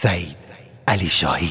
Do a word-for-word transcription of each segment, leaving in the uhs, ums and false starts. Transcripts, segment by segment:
سعید علی شاهی.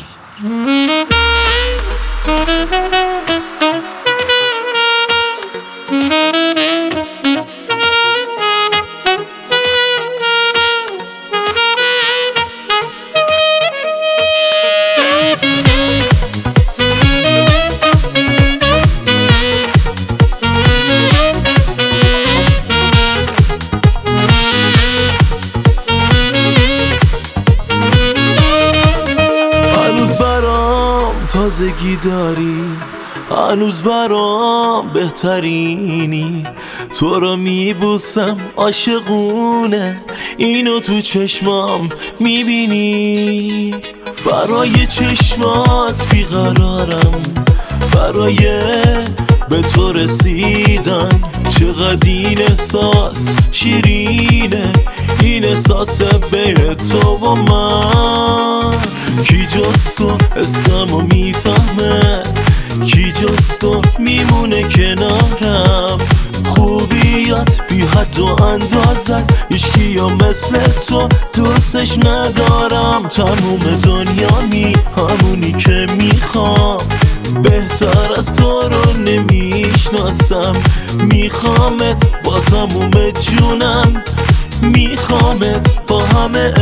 تازگی داری، هنوز برام بهترینی، تو رو میبوسم عاشقونه، اینو تو چشمام میبینی. برای چشمات بیقرارم، برای به تو رسیدن. چقدر این احساس شیرینه، این احساس بین تو و من. کی جز تو اسمو میفهمه، کی جز تو میمونه کنارم. خوبیات بی حد و اندازت، هیچکی یا مثل تو دوستش ندارم. تموم دنیامی همونی که میخوام، بهتر از تو رو نمیشناسم. میخوامت با تموم جونم، میخوامت با همه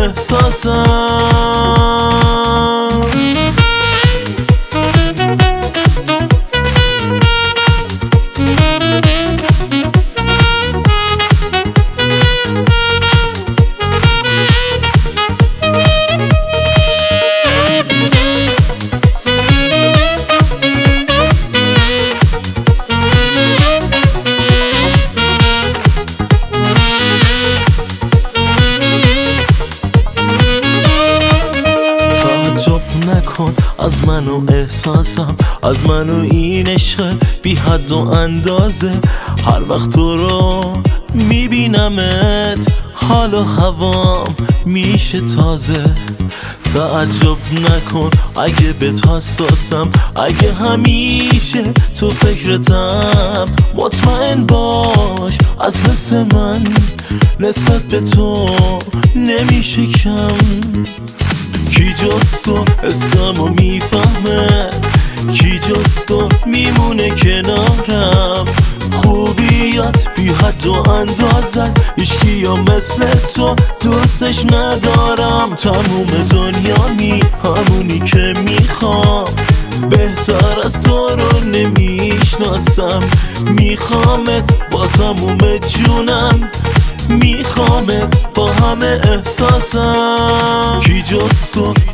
احساسم. نکن از من و احساسم، از من و این عشق بی حد و اندازه. هر وقت تو رو میبینمت، حال و هوام میشه تازه. تعجب نکن اگه بهت حساسم، اگه همیشه تو فکرتم. مطمئن باش از حس من نسبت به تو نمیشه کم. کی جز تو اسمو میفهمه، کی جز تو میمونه کنارم. خوبیات بی حد و اندازت، هیچکی یا مثل تو دوستش ندارم. تموم دنیامی همونی که میخوام، بهتر از تو رو نمیشناسم. میخوامت با تموم جونم، میخوامت با همه احساسم. کی جز تو